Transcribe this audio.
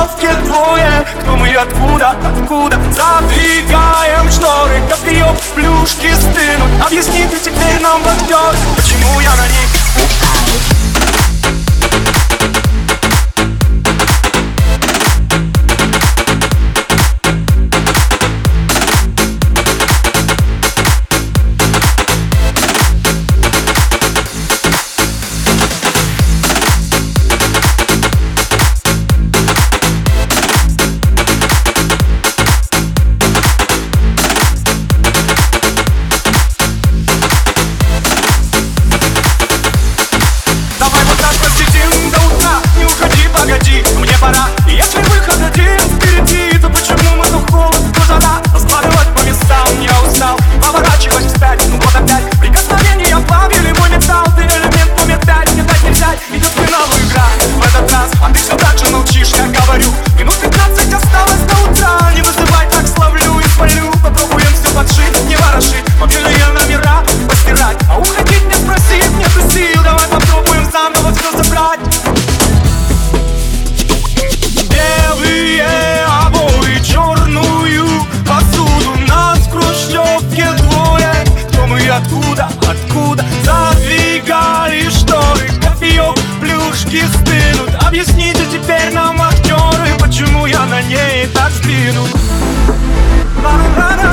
хрущевке двое. Кто мы, откуда, задвигаем шторы, как ее плюшки стынут. Объясните теперь нам, актер, почему я на них мне пора, и если выход один впереди, то почему мы то холод, то жара? Раскладывать по местам я устал, поворачивать вспять, ну вот опять прикосновения плавили мой металл. Ты элемент номер 5, не дать нельзя, идет в финалу игра. В этот раз, а ты все так же молчишь, я говорю. Минут 15 осталось до утра, не вызывай, так славлю и спалю. Попробуем все подшить, не ворошить, мобильные номера постирать. А уходить не спросив, нету сил, давай попробуем заново все забрать. Белые обои, черную посуду, нас в хрущевке двое. Кто мы, откуда, задвигали шторы, кофеек, плюшки стынут. Объясните теперь нам, актеры, почему я на ней так сдвинут.